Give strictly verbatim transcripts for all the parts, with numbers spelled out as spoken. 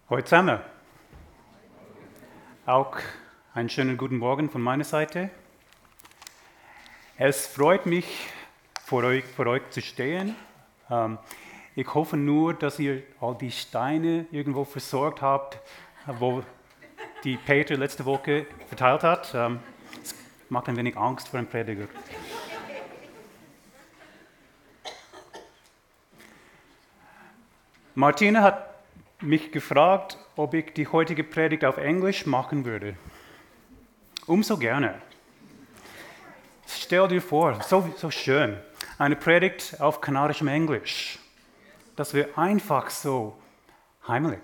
Hallo zusammen. Auch einen schönen guten Morgen von meiner Seite. Es freut mich, vor euch, vor euch zu stehen. Ähm, ich hoffe nur, dass ihr all die Steine irgendwo versorgt habt, wo die Peter letzte Woche verteilt hat. Ähm, es macht ein wenig Angst vor einem Prediger. Martina hat mich gefragt, ob ich die heutige Predigt auf Englisch machen würde. Umso gerne. Stell dir vor, so, so schön, eine Predigt auf kanadischem Englisch. Das wäre einfach so heimelig.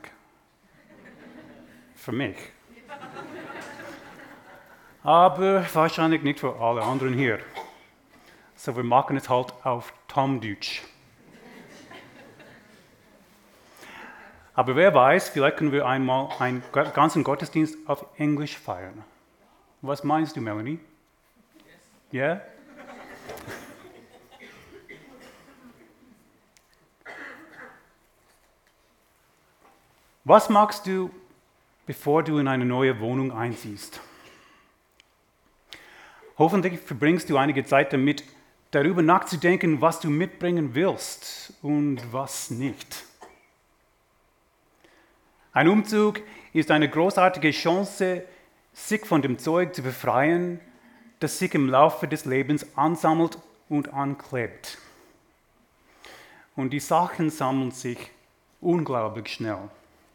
Für mich. Aber wahrscheinlich nicht für alle anderen hier. So, wir machen es halt auf Tom-Deutsch. Aber wer weiß, vielleicht können wir einmal einen ganzen Gottesdienst auf Englisch feiern. Was meinst du, Melanie? Ja? Yeah? Was machst du, bevor du in eine neue Wohnung einziehst? Hoffentlich verbringst du einige Zeit damit, darüber nachzudenken, was du mitbringen willst und was nicht. Ein Umzug ist eine großartige Chance, sich von dem Zeug zu befreien, das sich im Laufe des Lebens ansammelt und anklebt. Und die Sachen sammeln sich unglaublich schnell.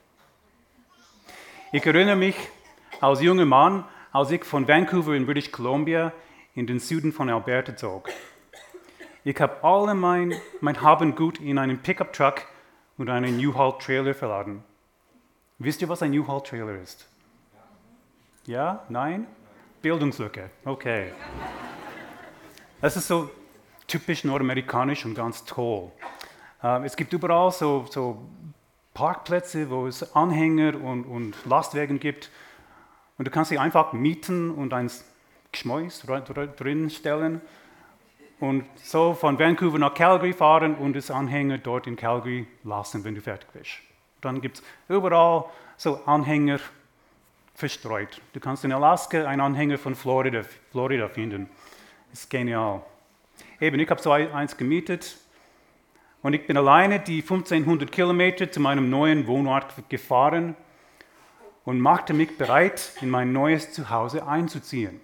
Ich erinnere mich als junger Mann, als ich von Vancouver in British Columbia in den Süden von Alberta zog. Ich habe alle mein, mein Hab und Gut in einen Pickup-Truck und einen U-Haul-Trailer verladen. Wisst ihr, was ein U-Haul-Trailer ist? Ja? Nein? Bildungslücke. Okay. Das ist so typisch nordamerikanisch und ganz toll. Uh, es gibt überall so, so Parkplätze, wo es Anhänger und, und Lastwagen gibt. Und du kannst sie einfach mieten und ein Geschmäus drin stellen. Und so von Vancouver nach Calgary fahren und das Anhänger dort in Calgary lassen, wenn du fertig bist. Dann gibt es überall so Anhänger verstreut. Du kannst in Alaska einen Anhänger von Florida, Florida finden. Das ist genial. Eben, ich habe so eins gemietet und ich bin alleine die fünfzehnhundert Kilometer zu meinem neuen Wohnort gefahren und machte mich bereit, in mein neues Zuhause einzuziehen.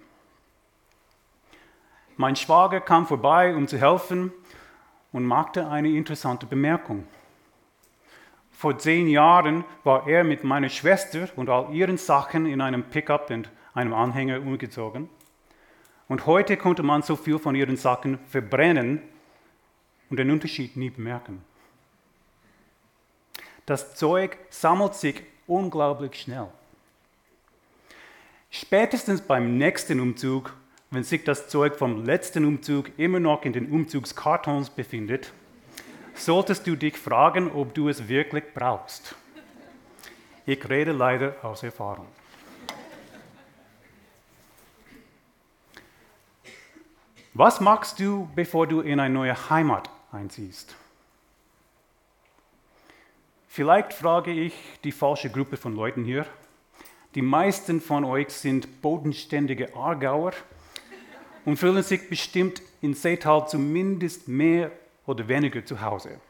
Mein Schwager kam vorbei, um zu helfen und machte eine interessante Bemerkung. Vor zehn Jahren war er mit meiner Schwester und all ihren Sachen in einem Pickup und einem Anhänger umgezogen. Und heute konnte man so viel von ihren Sachen verbrennen und den Unterschied nie bemerken. Das Zeug sammelt sich unglaublich schnell. Spätestens beim nächsten Umzug, wenn sich das Zeug vom letzten Umzug immer noch in den Umzugskartons befindet, solltest du dich fragen, ob du es wirklich brauchst. Ich rede leider aus Erfahrung. Was machst du, bevor du in eine neue Heimat einziehst? Vielleicht frage ich die falsche Gruppe von Leuten hier. Die meisten von euch sind bodenständige Aargauer und fühlen sich bestimmt in Seetal zumindest mehr oder weniger zu Hause.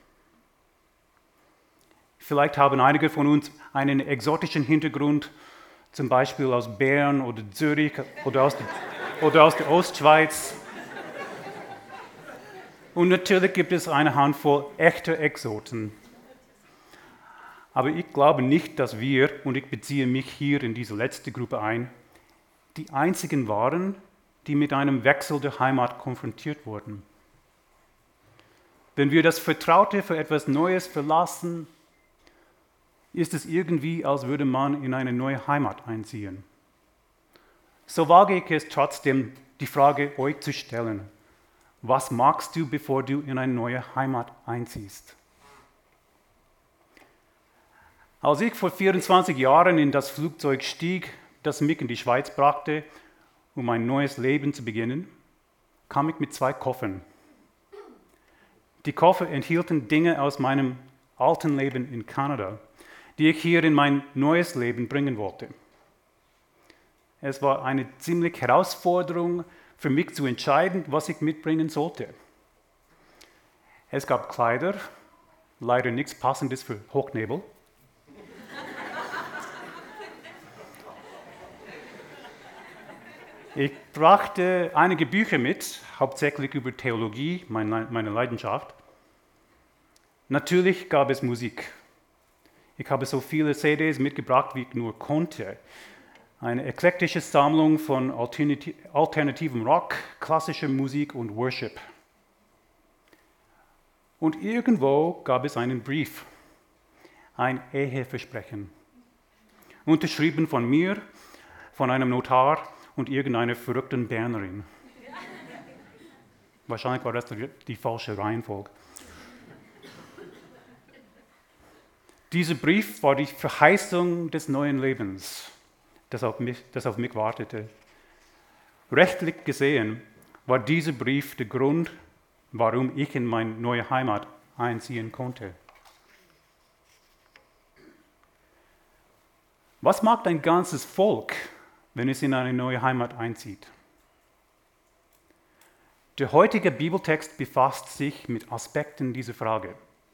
Vielleicht haben einige von uns einen exotischen Hintergrund, zum Beispiel aus Bern oder Zürich oder aus der, oder aus der Ostschweiz. Und natürlich gibt es eine Handvoll echter Exoten. Aber ich glaube nicht, dass wir, und ich beziehe mich hier in diese letzte Gruppe ein, die einzigen waren, die mit einem Wechsel der Heimat konfrontiert wurden. Wenn wir das Vertraute für etwas Neues verlassen, ist es irgendwie, als würde man in eine neue Heimat einziehen. So wage ich es trotzdem, die Frage euch zu stellen. Was machst du, bevor du in eine neue Heimat einziehst? Als ich vor vierundzwanzig Jahren in das Flugzeug stieg, das mich in die Schweiz brachte, um ein neues Leben zu beginnen, kam ich mit zwei Koffern. Die Koffer enthielten Dinge aus meinem alten Leben in Kanada, die ich hier in mein neues Leben bringen wollte. Es war eine ziemliche Herausforderung für mich zu entscheiden, was ich mitbringen sollte. Es gab Kleider, leider nichts Passendes für Hochnebel. Ich brachte einige Bücher mit, hauptsächlich über Theologie, meine Leidenschaft. Natürlich gab es Musik. Ich habe so viele C Ds mitgebracht, wie ich nur konnte. Eine eklektische Sammlung von alternativem Rock, klassischer Musik und Worship. Und irgendwo gab es einen Brief, ein Eheversprechen, unterschrieben von mir, von einem Notar und irgendeiner verrückten Bernerin. Wahrscheinlich war das die falsche Reihenfolge. Dieser Brief war die Verheißung des neuen Lebens, das auf mich, das auf mich wartete. Rechtlich gesehen war dieser Brief der Grund, warum ich in meine neue Heimat einziehen konnte. Was macht ein ganzes Volk, wenn es in eine neue Heimat einzieht? Der heutige Bibeltext befasst sich mit Aspekten dieser Frage.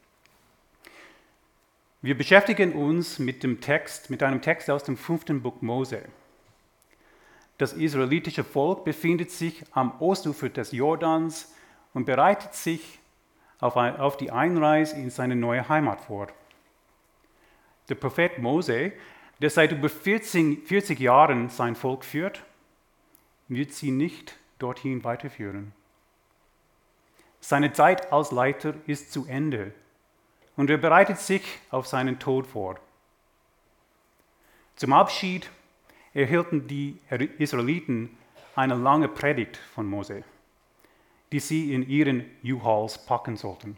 Wir beschäftigen uns mit dem Text, mit einem Text aus dem fünften Buch Mose. Das israelitische Volk befindet sich am Ostufer des Jordans und bereitet sich auf, ein, auf die Einreise in seine neue Heimat vor. Der Prophet Mose, der seit über vierzig, vierzig Jahren sein Volk führt, wird sie nicht dorthin weiterführen. Seine Zeit als Leiter ist zu Ende und er bereitet sich auf seinen Tod vor. Zum Abschied erhielten die Israeliten eine lange Predigt von Mose, die sie in ihren U-Hauls packen sollten.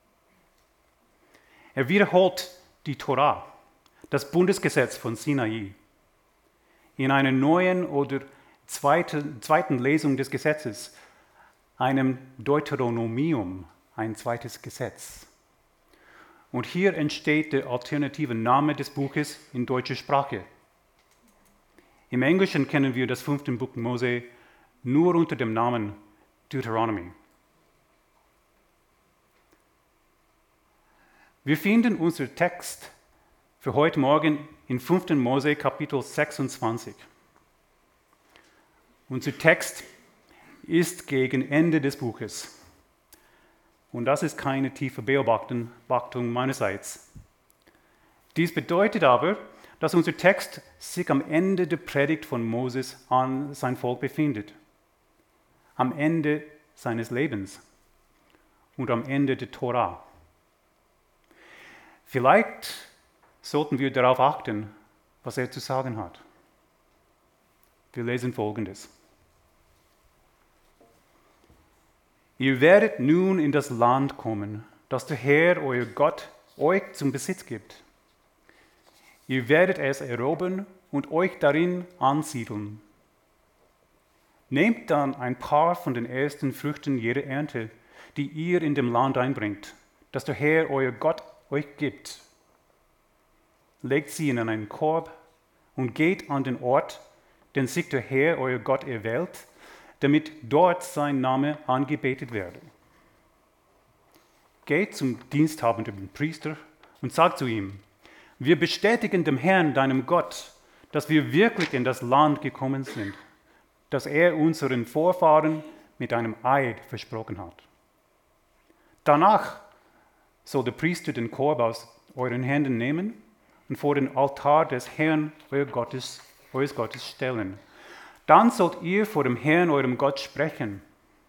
Er wiederholt die Torah, das Bundesgesetz von Sinai. In einer neuen oder zweiten, zweiten Lesung des Gesetzes, einem Deuteronomium, ein zweites Gesetz. Und hier entsteht der alternative Name des Buches in deutscher Sprache. Im Englischen kennen wir das fünfte Buch Mose nur unter dem Namen Deuteronomy. Wir finden unseren Text für heute Morgen in fünften Mose Kapitel sechsundzwanzig. Unser Text ist gegen Ende des Buches. Und das ist keine tiefe Beobachtung meinerseits. Dies bedeutet aber, dass unser Text sich am Ende der Predigt von Moses an sein Volk befindet. Am Ende seines Lebens und am Ende der Tora. Vielleicht sollten wir darauf achten, was er zu sagen hat. Wir lesen Folgendes. Ihr werdet nun in das Land kommen, das der Herr, euer Gott, euch zum Besitz gibt. Ihr werdet es erobern und euch darin ansiedeln. Nehmt dann ein paar von den ersten Früchten jeder Ernte, die ihr in dem Land einbringt, das der Herr, euer Gott, euch gibt. Legt sie in einen Korb und geht an den Ort, den sich der Herr, euer Gott, erwählt, damit dort sein Name angebetet werde. Geht zum diensthabenden Priester und sagt zu ihm, wir bestätigen dem Herrn, deinem Gott, dass wir wirklich in das Land gekommen sind, das er unseren Vorfahren mit einem Eid versprochen hat. Danach soll der Priester den Korb aus euren Händen nehmen und vor den Altar des Herrn, eures Gottes, eures Gottes stellen. Dann sollt ihr vor dem Herrn, eurem Gott, sprechen.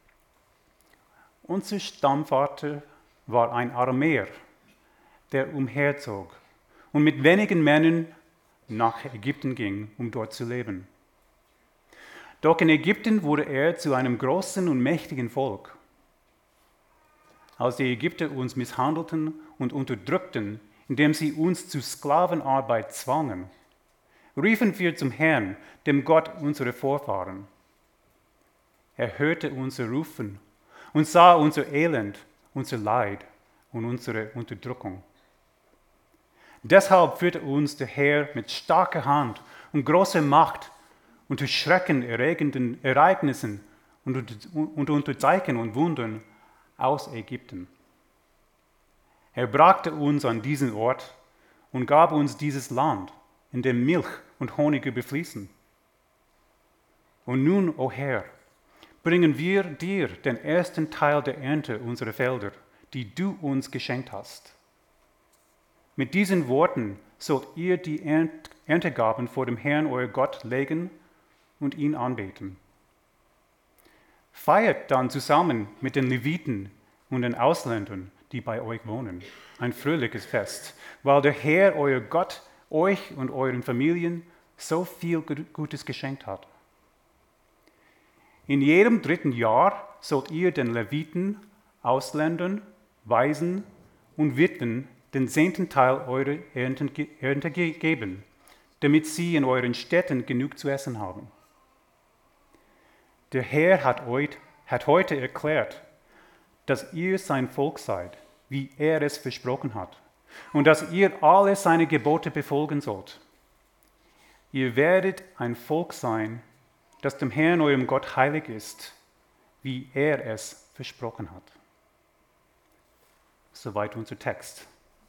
Unser Stammvater war ein Aramäer, der umherzog und mit wenigen Männern nach Ägypten ging, um dort zu leben. Doch in Ägypten wurde er zu einem großen und mächtigen Volk. Als die Ägypter uns misshandelten und unterdrückten, indem sie uns zu Sklavenarbeit zwangen, riefen wir zum Herrn, dem Gott unserer Vorfahren. Er hörte unser Rufen und sah unser Elend, unser Leid und unsere Unterdrückung. Deshalb führte uns der Herr mit starker Hand und großer Macht unter schreckenerregenden Ereignissen und unter Zeichen und Wundern aus Ägypten. Er brachte uns an diesen Ort und gab uns dieses Land, in dem Milch und Honig überfließen. Und nun, o Herr, bringen wir dir den ersten Teil der Ernte unserer Felder, die du uns geschenkt hast. Mit diesen Worten sollt ihr die Erntegaben vor dem Herrn, euer Gott, legen und ihn anbeten. Feiert dann zusammen mit den Leviten und den Ausländern, die bei euch wohnen, ein fröhliches Fest, weil der Herr, euer Gott, euch und euren Familien so viel Gutes geschenkt hat. In jedem dritten Jahr sollt ihr den Leviten, Ausländern, Waisen und Witwen den zehnten Teil eurer Ernte geben, damit sie in euren Städten genug zu essen haben. Der Herr hat, euch, hat heute erklärt, dass ihr sein Volk seid, wie er es versprochen hat, und dass ihr alle seine Gebote befolgen sollt. Ihr werdet ein Volk sein, das dem Herrn, eurem Gott, heilig ist, wie er es versprochen hat. Soweit unser Text.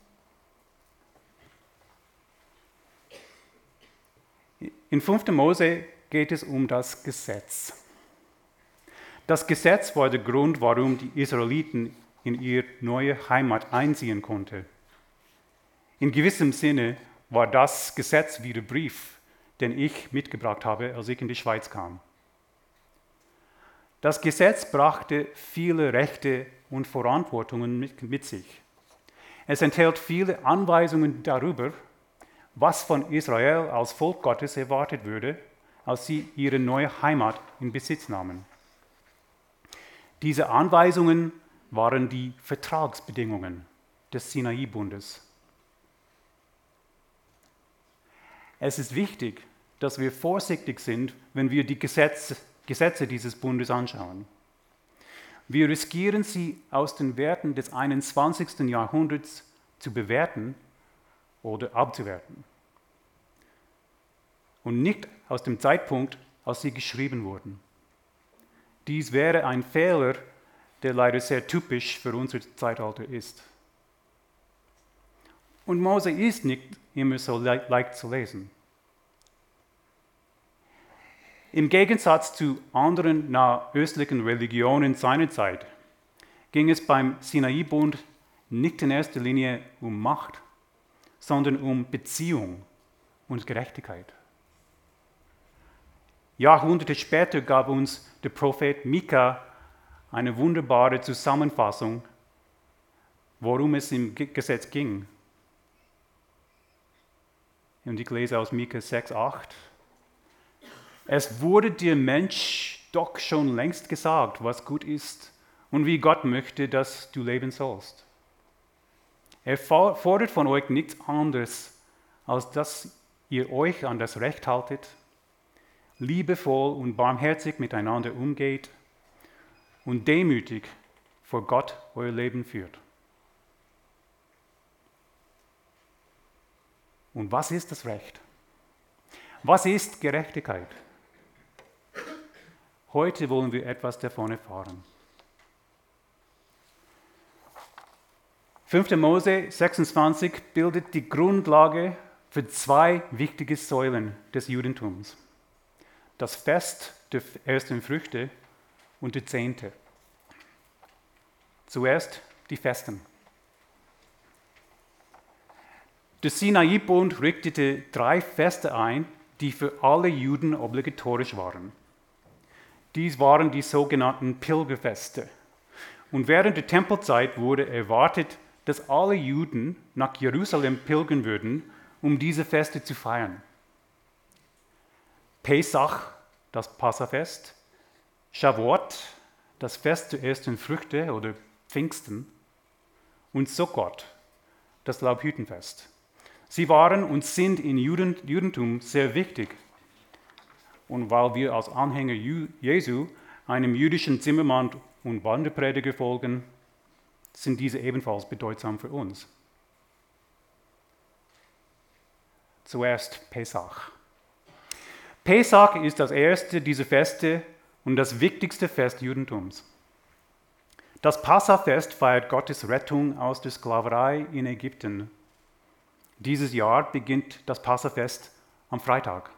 In fünften Mose geht es um das Gesetz. Das Gesetz war der Grund, warum die Israeliten in ihre neue Heimat einziehen konnten. In gewissem Sinne war das Gesetz wie der Brief, den ich mitgebracht habe, als ich in die Schweiz kam. Das Gesetz brachte viele Rechte und Verantwortungen mit, mit sich. Es enthält viele Anweisungen darüber, was von Israel als Volk Gottes erwartet würde, als sie ihre neue Heimat in Besitz nahmen. Diese Anweisungen waren die Vertragsbedingungen des Sinai-Bundes. Es ist wichtig, dass wir vorsichtig sind, wenn wir die Gesetze, Gesetze dieses Bundes anschauen. Wir riskieren sie aus den Werten des einundzwanzigsten Jahrhunderts zu bewerten oder abzuwerten. Und nicht aus dem Zeitpunkt, als sie geschrieben wurden. Dies wäre ein Fehler, der leider sehr typisch für unser Zeitalter ist. Und Mose ist nicht immer so le- leicht zu lesen. Im Gegensatz zu anderen nahöstlichen Religionen seiner Zeit ging es beim Sinai-Bund nicht in erster Linie um Macht, sondern um Beziehung und Gerechtigkeit. Jahrhunderte später gab uns der Prophet Mika eine wunderbare Zusammenfassung, worum es im Gesetz ging. Und ich lese aus Mika sechs, acht. Es wurde dir Mensch doch schon längst gesagt, was gut ist und wie Gott möchte, dass du leben sollst. Er fordert von euch nichts anderes, als dass ihr euch an das Recht haltet, liebevoll und barmherzig miteinander umgeht und demütig vor Gott euer Leben führt. Und was ist das Recht? Was ist Gerechtigkeit? Heute wollen wir etwas davon erfahren. fünfter Mose sechsundzwanzig bildet die Grundlage für zwei wichtige Säulen des Judentums. Das Fest der ersten Früchte und die Zehnte. Zuerst die Festen. Der Sinai-Bund richtete drei Feste ein, die für alle Juden obligatorisch waren. Dies waren die sogenannten Pilgerfeste. Und während der Tempelzeit wurde erwartet, dass alle Juden nach Jerusalem pilgern würden, um diese Feste zu feiern. Pesach, das Passafest, Shavuot, das Fest der ersten Früchte oder Pfingsten und Sukkot, das Laubhüttenfest. Sie waren und sind im Juden, Judentum sehr wichtig. Und weil wir als Anhänger Jesu einem jüdischen Zimmermann und Wanderprediger folgen, sind diese ebenfalls bedeutsam für uns. zuerst Pesach. Pesach ist das erste dieser Feste und das wichtigste Fest Judentums. Das Passafest feiert Gottes Rettung aus der Sklaverei in Ägypten. Dieses Jahr beginnt das Passafest am Freitag.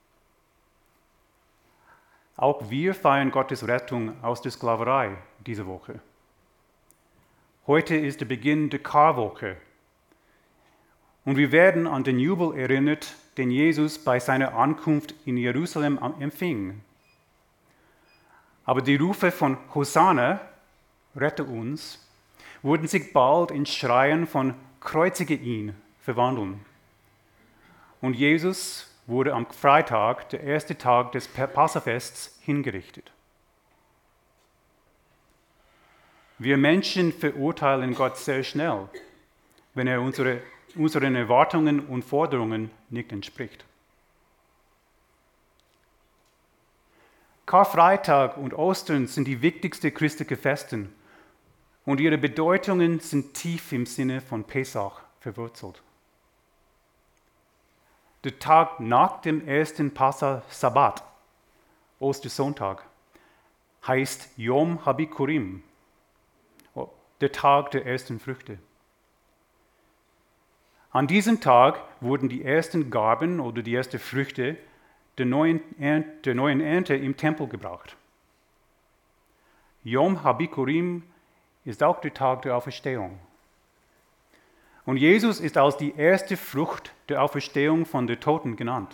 Auch wir feiern Gottes Rettung aus der Sklaverei diese Woche. Heute ist der Beginn der Karwoche. Und wir werden an den Jubel erinnert, den Jesus bei seiner Ankunft in Jerusalem empfing. Aber die Rufe von Hosanna, rette uns, wurden sich bald in Schreien von Kreuzige ihn verwandeln. Und Jesus wurde am Freitag, der erste Tag des Passafests, hingerichtet. Wir Menschen verurteilen Gott sehr schnell, wenn er unsere, unseren Erwartungen und Forderungen nicht entspricht. Karfreitag und Ostern sind die wichtigsten christlichen Feste und ihre Bedeutungen sind tief im Sinne von Pesach verwurzelt. Der Tag nach dem ersten Passa-Sabbat, Ostersonntag, heißt Yom HaBikurim, der Tag der ersten Früchte. An diesem Tag wurden die ersten Gaben oder die ersten Früchte der neuen Ernte, der neuen Ernte im Tempel gebracht. Yom HaBikurim ist auch der Tag der Auferstehung. Und Jesus ist als die erste Frucht der Auferstehung von den Toten genannt.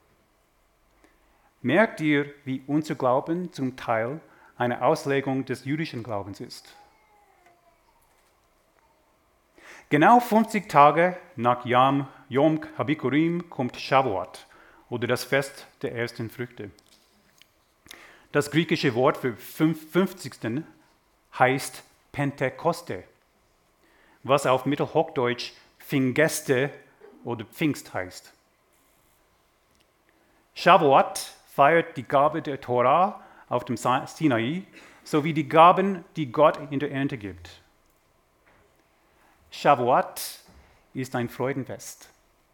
Merkt ihr, wie unser Glauben zum Teil eine Auslegung des jüdischen Glaubens ist? Genau fünfzig Tage nach Yom, Yom HaBikurim kommt Shavuot oder das Fest der ersten Früchte. Das griechische Wort für fünfzigsten heißt Pentekoste, was auf Mittelhochdeutsch Pfingeste oder Pfingst heißt. Shavuot feiert die Gabe der Tora auf dem Sinai sowie die Gaben, die Gott in der Ernte gibt. Shavuot ist ein Freudenfest.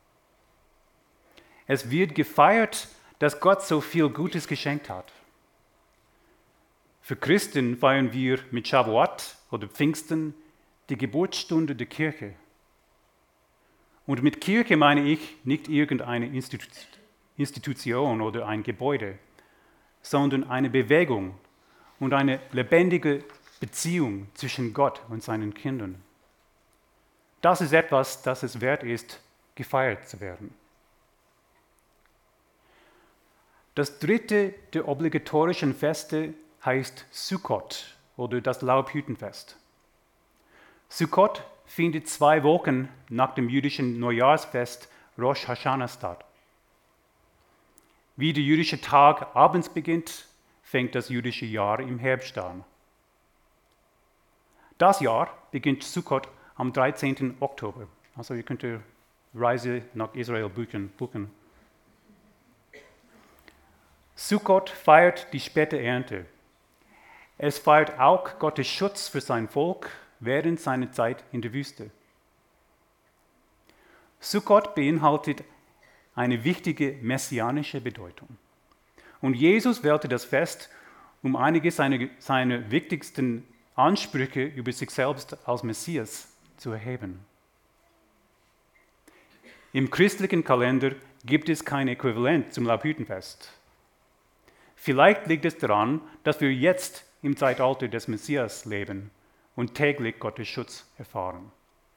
Es wird gefeiert, dass Gott so viel Gutes geschenkt hat. Für Christen feiern wir mit Shavuot oder Pfingsten die Geburtsstunde der Kirche. Und mit Kirche meine ich nicht irgendeine Institution oder ein Gebäude, sondern eine Bewegung und eine lebendige Beziehung zwischen Gott und seinen Kindern. Das ist etwas, das es wert ist, gefeiert zu werden. Das dritte der obligatorischen Feste heißt Sukkot oder das Laubhüttenfest. Sukkot findet zwei Wochen nach dem jüdischen Neujahrsfest Rosh Hashanah statt. Wie der jüdische Tag abends beginnt, fängt das jüdische Jahr im Herbst an. Das Jahr beginnt Sukkot am dreizehnten Oktober. Also ihr könnt die Reise nach Israel buchen. Sukkot feiert die späte Ernte. Es feiert auch Gottes Schutz für sein Volk während seiner Zeit in der Wüste. Sukkot beinhaltet eine wichtige messianische Bedeutung. Und Jesus wählte das Fest, um einige seiner, seiner wichtigsten Ansprüche über sich selbst als Messias zu erheben. Im christlichen Kalender gibt es kein Äquivalent zum Laubhüttenfest. Vielleicht liegt es daran, dass wir jetzt im Zeitalter des Messias leben und täglich Gottes Schutz erfahren.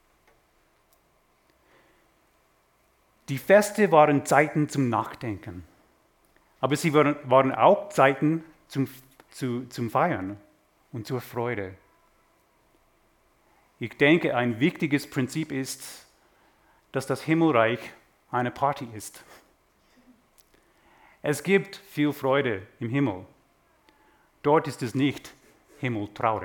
Die Feste waren Zeiten zum Nachdenken, aber sie waren, waren auch Zeiten zum, zu, zum Feiern und zur Freude. Ich denke, ein wichtiges Prinzip ist, dass das Himmelreich eine Party ist. Es gibt viel Freude im Himmel. Dort ist es nicht himmeltraurig.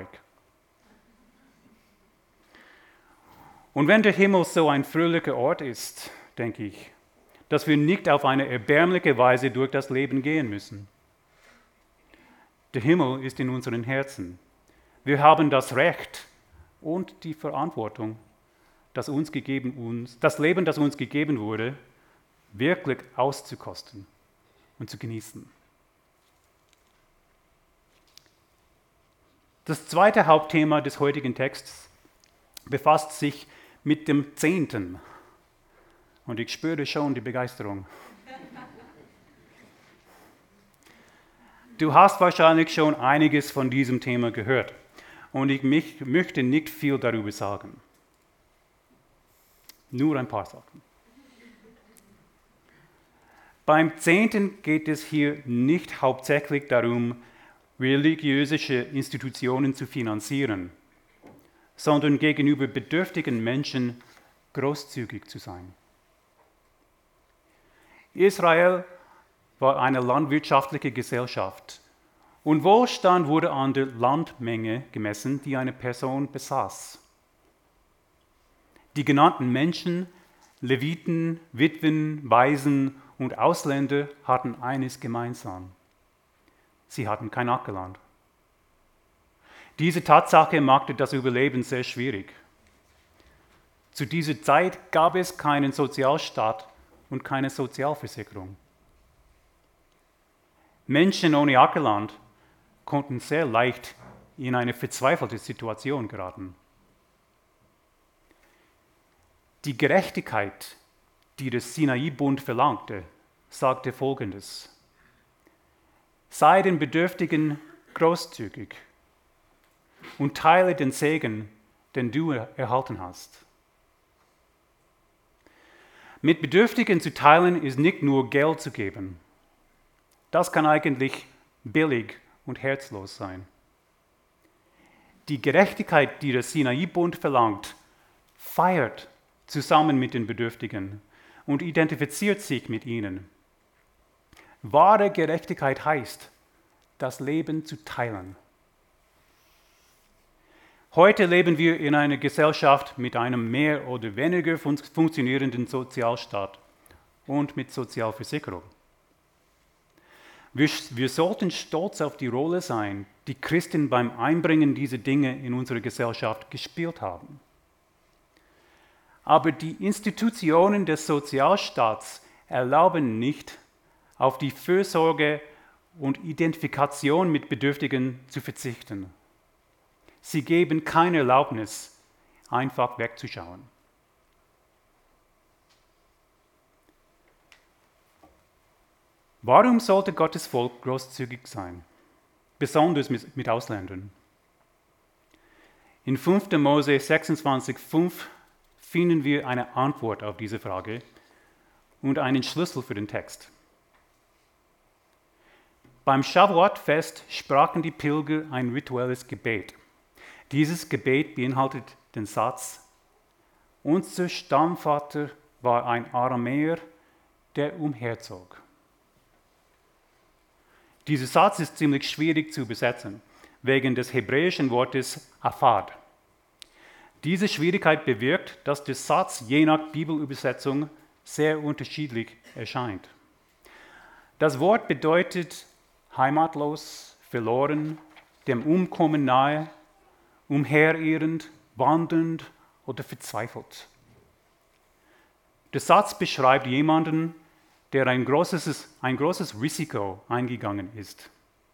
Und wenn der Himmel so ein fröhlicher Ort ist, denke ich, dass wir nicht auf eine erbärmliche Weise durch das Leben gehen müssen. Der Himmel ist in unseren Herzen. Wir haben das Recht und die Verantwortung, das uns gegeben uns, das Leben, das uns gegeben wurde, wirklich auszukosten und zu genießen. Das zweite Hauptthema des heutigen Texts befasst sich mit dem Zehnten. Und ich spüre schon die Begeisterung. Du hast wahrscheinlich schon einiges von diesem Thema gehört. Und ich mich, möchte nicht viel darüber sagen. Nur ein paar Sachen. Beim Zehnten geht es hier nicht hauptsächlich darum, religiöse Institutionen zu finanzieren, sondern gegenüber bedürftigen Menschen großzügig zu sein. Israel war eine landwirtschaftliche Gesellschaft und Wohlstand wurde an der Landmenge gemessen, die eine Person besaß. Die genannten Menschen, Leviten, Witwen, Waisen und Ausländer hatten eines gemeinsam. Sie hatten kein Ackerland. Diese Tatsache machte das Überleben sehr schwierig. Zu dieser Zeit gab es keinen Sozialstaat und keine Sozialversicherung. Menschen ohne Ackerland konnten sehr leicht in eine verzweifelte Situation geraten. Die Gerechtigkeit, die der Sinai-Bund verlangte, sagte Folgendes: Sei den Bedürftigen großzügig und teile den Segen, den du erhalten hast. Mit Bedürftigen zu teilen ist nicht nur Geld zu geben. Das kann eigentlich billig und herzlos sein. Die Gerechtigkeit, die der Sinai-Bund verlangt, feiert zusammen mit den Bedürftigen und identifiziert sich mit ihnen. Wahre Gerechtigkeit heißt, das Leben zu teilen. Heute leben wir in einer Gesellschaft mit einem mehr oder weniger fun- funktionierenden Sozialstaat und mit Sozialversicherung. Wir, wir sollten stolz auf die Rolle sein, die Christen beim Einbringen dieser Dinge in unsere Gesellschaft gespielt haben. Aber die Institutionen des Sozialstaats erlauben nicht, auf die Fürsorge und Identifikation mit Bedürftigen zu verzichten. Sie geben keine Erlaubnis, einfach wegzuschauen. Warum sollte Gottes Volk großzügig sein, besonders mit Ausländern? In fünfter Mose sechsundzwanzig fünf finden wir eine Antwort auf diese Frage und einen Schlüssel für den Text. Beim Shavuot-Fest sprachen die Pilger ein rituelles Gebet. Dieses Gebet beinhaltet den Satz: Unser Stammvater war ein Aramäer, der umherzog. Dieser Satz ist ziemlich schwierig zu übersetzen, wegen des hebräischen Wortes Afad. Diese Schwierigkeit bewirkt, dass der Satz je nach Bibelübersetzung sehr unterschiedlich erscheint. Das Wort bedeutet heimatlos, verloren, dem Umkommen nahe, umherirrend, wandernd oder verzweifelt. Der Satz beschreibt jemanden, der ein großes, ein großes Risiko eingegangen ist.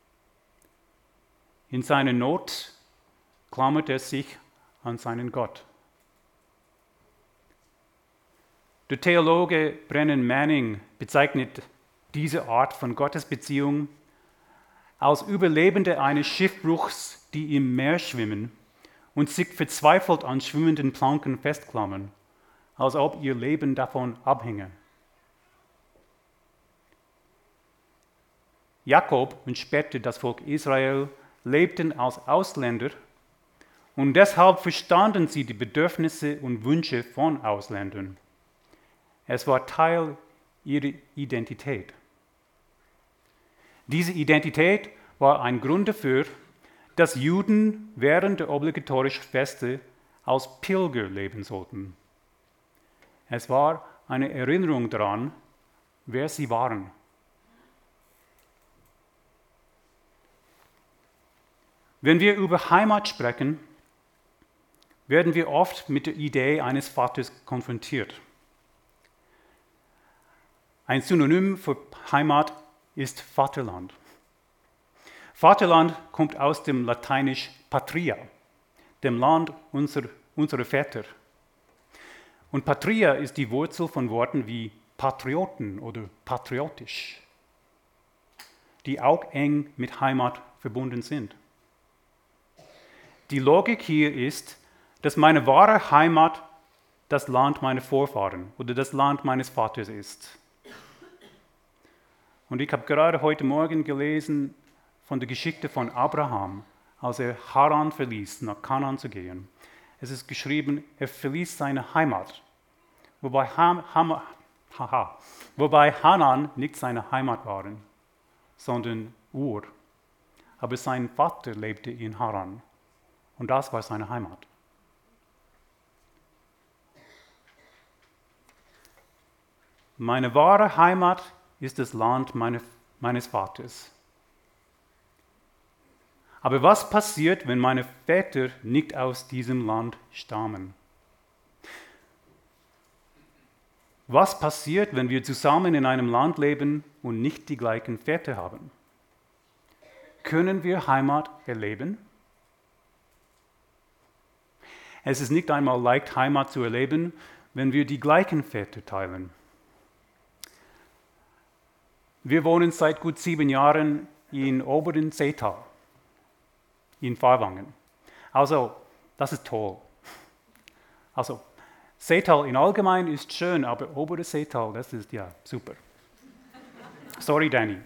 In seiner Not klammert er sich an seinen Gott. Der Theologe Brennan Manning bezeichnet diese Art von Gottesbeziehung als Überlebende eines Schiffbruchs, die im Meer schwimmen und sich verzweifelt an schwimmenden Planken festklammern, als ob ihr Leben davon abhinge. Jakob und später das Volk Israel lebten als Ausländer und deshalb verstanden sie die Bedürfnisse und Wünsche von Ausländern. Es war Teil ihrer Identität. Diese Identität war ein Grund dafür, dass Juden während der obligatorischen Feste als Pilger leben sollten. Es war eine Erinnerung daran, wer sie waren. Wenn wir über Heimat sprechen, werden wir oft mit der Idee eines Vaters konfrontiert. Ein Synonym für Heimat ist Vaterland. Vaterland kommt aus dem Lateinisch Patria, dem Land unserer, unserer Väter. Und Patria ist die Wurzel von Worten wie Patrioten oder patriotisch, die auch eng mit Heimat verbunden sind. Die Logik hier ist, dass meine wahre Heimat das Land meiner Vorfahren oder das Land meines Vaters ist. Und ich habe gerade heute Morgen gelesen von der Geschichte von Abraham, als er Haran verließ, nach Kanaan zu gehen. Es ist geschrieben, er verließ seine Heimat, wobei, Ham, Ham, haha, wobei Hanan nicht seine Heimat war, sondern Ur. Aber sein Vater lebte in Haran und das war seine Heimat. Meine wahre Heimat ist das Land meine, meines Vaters. Aber was passiert, wenn meine Väter nicht aus diesem Land stammen? Was passiert, wenn wir zusammen in einem Land leben und nicht die gleichen Väter haben? Können wir Heimat erleben? Es ist nicht einmal leicht, Heimat zu erleben, wenn wir die gleichen Väter teilen. Wir wohnen seit gut sieben Jahren in Oberen Seetal, in Fahrwangen. Also, das ist toll. Also, Seetal in allgemein ist schön, aber Oberes Seetal, das ist ja super. Sorry, Danny.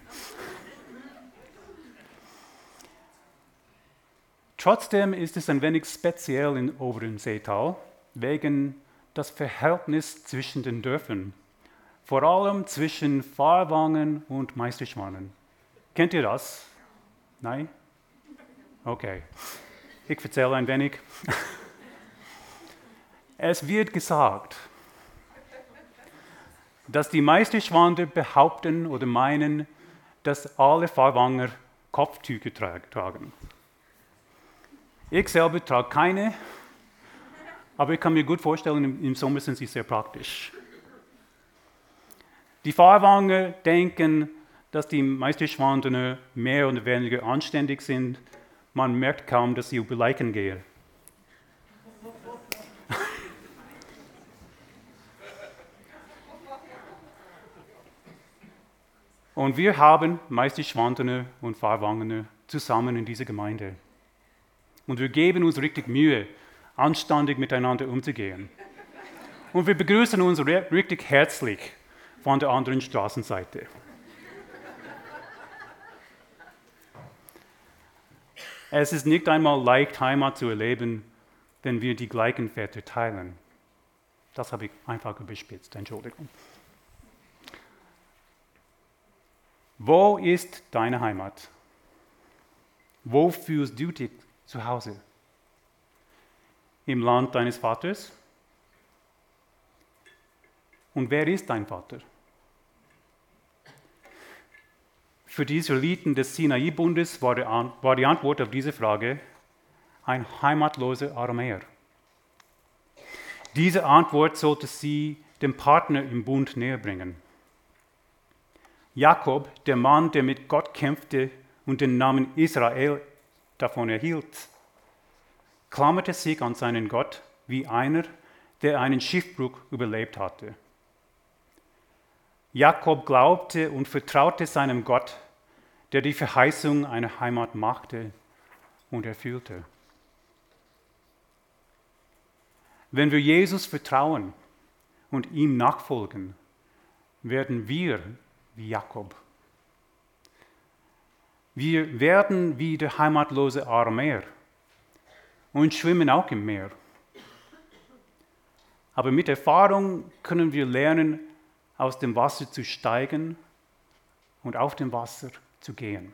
Trotzdem ist es ein wenig speziell in Oberen Seetal, wegen das Verhältnis zwischen den Dörfern. Vor allem zwischen Fahrwangen und Meisterschwannen. Kennt ihr das? Nein? Okay. Ich erzähle ein wenig. Es wird gesagt, dass die Meisterschwander behaupten oder meinen, dass alle Fahrwanger Kopftücher tragen. Ich selber trage keine, aber ich kann mir gut vorstellen, im Sommer sind sie sehr praktisch. Die Fahrwanger denken, dass die Meisterschwander mehr oder weniger anständig sind. Man merkt kaum, dass sie über Leichen gehen. Und wir haben Meisterschwander und Fahrwanger zusammen in dieser Gemeinde. Und wir geben uns richtig Mühe, anständig miteinander umzugehen. Und wir begrüßen uns richtig herzlich von der anderen Straßenseite. Es ist nicht einmal leicht, Heimat zu erleben, wenn wir die gleichen Väter teilen. Das habe ich einfach überspitzt, Entschuldigung. Wo ist deine Heimat? Wo fühlst du dich zu Hause? Im Land deines Vaters? Und wer ist dein Vater? Für die Israeliten des Sinai-Bundes war, war die Antwort auf diese Frage ein heimatloser Aramäer. Diese Antwort sollte sie dem Partner im Bund näher bringen. Jakob, der Mann, der mit Gott kämpfte und den Namen Israel davon erhielt, klammerte sich an seinen Gott wie einer, der einen Schiffbruch überlebt hatte. Jakob glaubte und vertraute seinem Gott, der die Verheißung einer Heimat machte und erfüllte. Wenn wir Jesus vertrauen und ihm nachfolgen, werden wir wie Jakob. Wir werden wie der heimatlose Aramäer und schwimmen auch im Meer. Aber mit Erfahrung können wir lernen, aus dem Wasser zu steigen und auf dem Wasser zu gehen.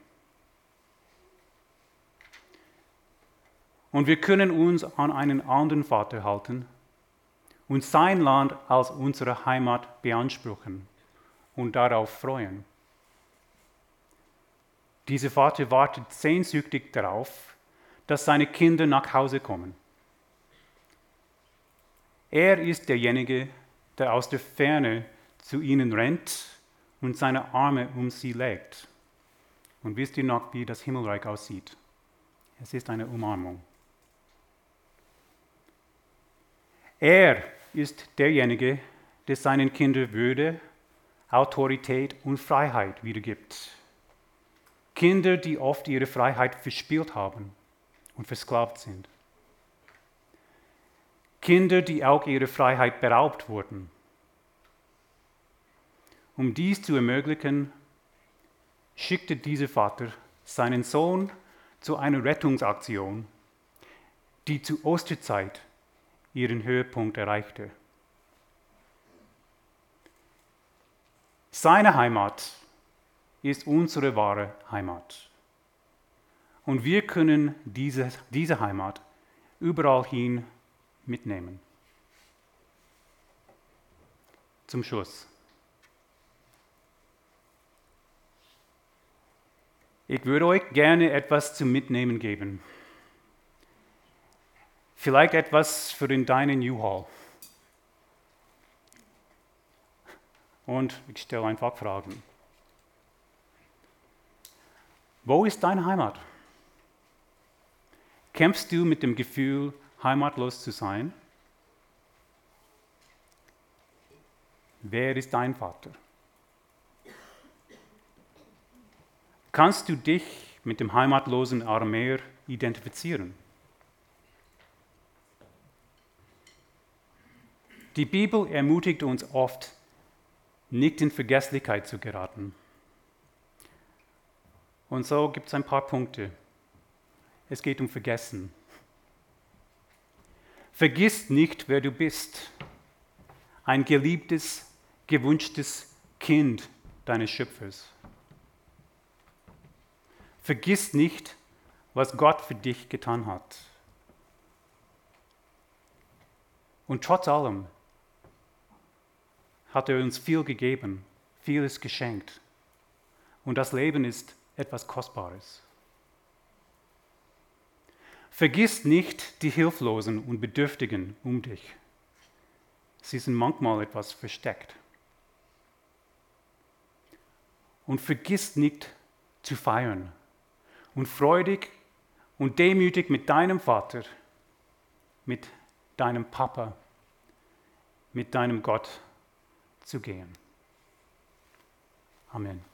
Und wir können uns an einen anderen Vater halten und sein Land als unsere Heimat beanspruchen und darauf freuen. Dieser Vater wartet sehnsüchtig darauf, dass seine Kinder nach Hause kommen. Er ist derjenige, der aus der Ferne zu ihnen rennt und seine Arme um sie legt. Und wisst ihr noch, wie das Himmelreich aussieht? Es ist eine Umarmung. Er ist derjenige, der seinen Kindern Würde, Autorität und Freiheit wiedergibt. Kinder, die oft ihre Freiheit verspielt haben und versklavt sind. Kinder, die auch ihrer Freiheit beraubt wurden. Um dies zu ermöglichen, schickte dieser Vater seinen Sohn zu einer Rettungsaktion, die zur Osterzeit ihren Höhepunkt erreichte. Seine Heimat ist unsere wahre Heimat. Und wir können diese, diese Heimat überall hin mitnehmen. Zum Schluss. Ich würde euch gerne etwas zum Mitnehmen geben. Vielleicht etwas für in deinen U-Haul. Und ich stelle einfach Fragen. Wo ist deine Heimat? Kämpfst du mit dem Gefühl, heimatlos zu sein? Wer ist dein Vater? Kannst du dich mit dem heimatlosen Aramäer identifizieren? Die Bibel ermutigt uns oft, nicht in Vergesslichkeit zu geraten. Und so gibt es ein paar Punkte. Es geht um Vergessen. Vergiss nicht, wer du bist. Ein geliebtes, gewünschtes Kind deines Schöpfers. Vergiss nicht, was Gott für dich getan hat. Und trotz allem hat er uns viel gegeben, vieles geschenkt. Und das Leben ist etwas Kostbares. Vergiss nicht die Hilflosen und Bedürftigen um dich. Sie sind manchmal etwas versteckt. Und vergiss nicht zu feiern und freudig und demütig mit deinem Vater, mit deinem Papa, mit deinem Gott zu gehen. Amen.